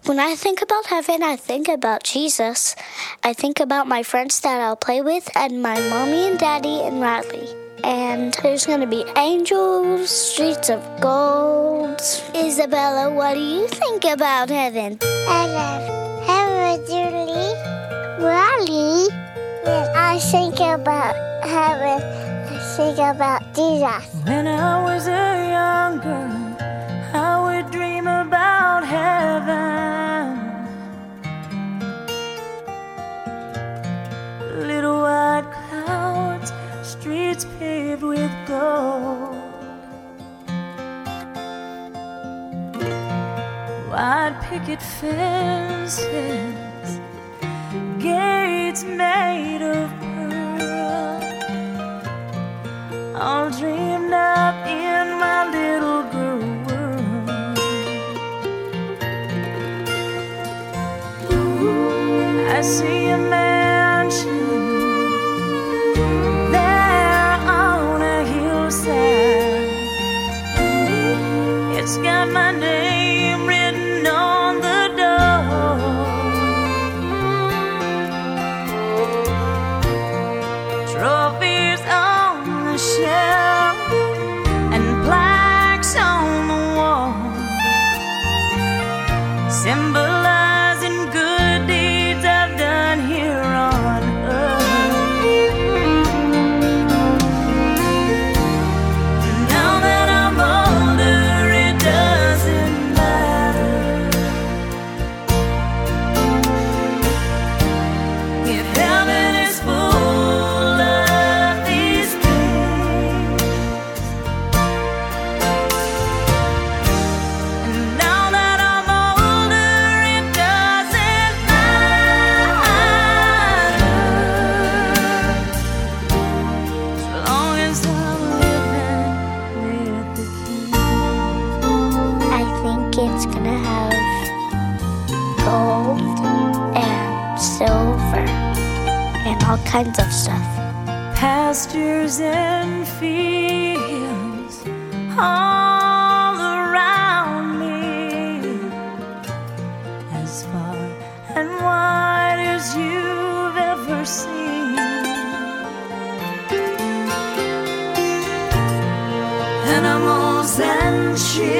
When I think about heaven, I think about Jesus. I think about my friends that I'll play with and my mommy and daddy and Riley. And there's going to be angels, streets of gold. Isabella, what do you think about heaven? I love heaven, Julie. Riley. When I think about heaven, I think about Jesus. When I was a young girl, I would dream about heaven. Little white clouds, streets paved with gold, wide picket fences, gates made of pearl, all dreamed up in my little girl world. I see a mansion there on a hillside. It's got my name written on the door. Trophies on the shelf and plaques on the wall, symbolizing good deeds I've done here on earth. Now that I'm older, it doesn't matter if heaven is full of these things. And now that I'm older, it doesn't matter, as long as I'm living with the King. I think it's going to have gold and silver and all kinds of stuff. Pastures and fields all around me, as far and wide as you've ever seen. Animals and children